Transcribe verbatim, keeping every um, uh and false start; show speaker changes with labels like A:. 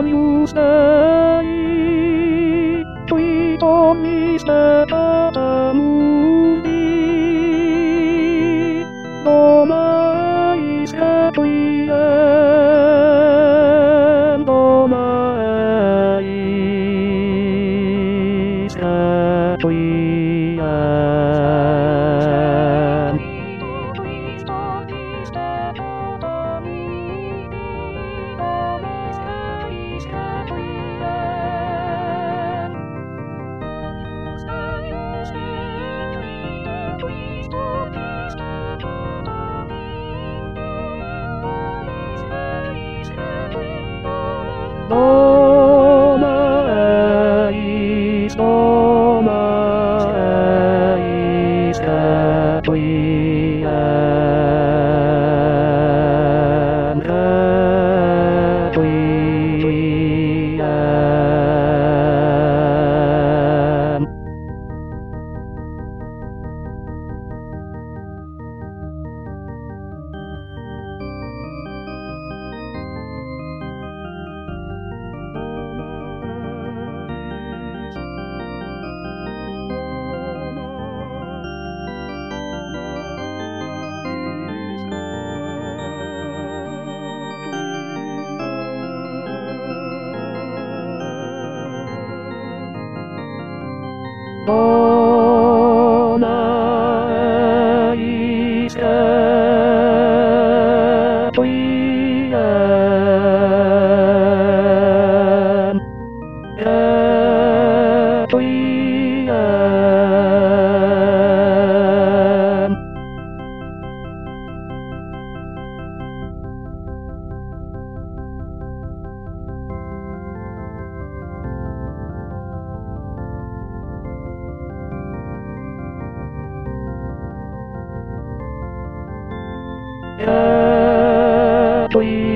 A: you say? Tweet on me, set at a movie. No mais que tweet, no mais que tweet. No mais, no mais que tweet, que tweet. No mais que tweet, que tweet. Que tweet.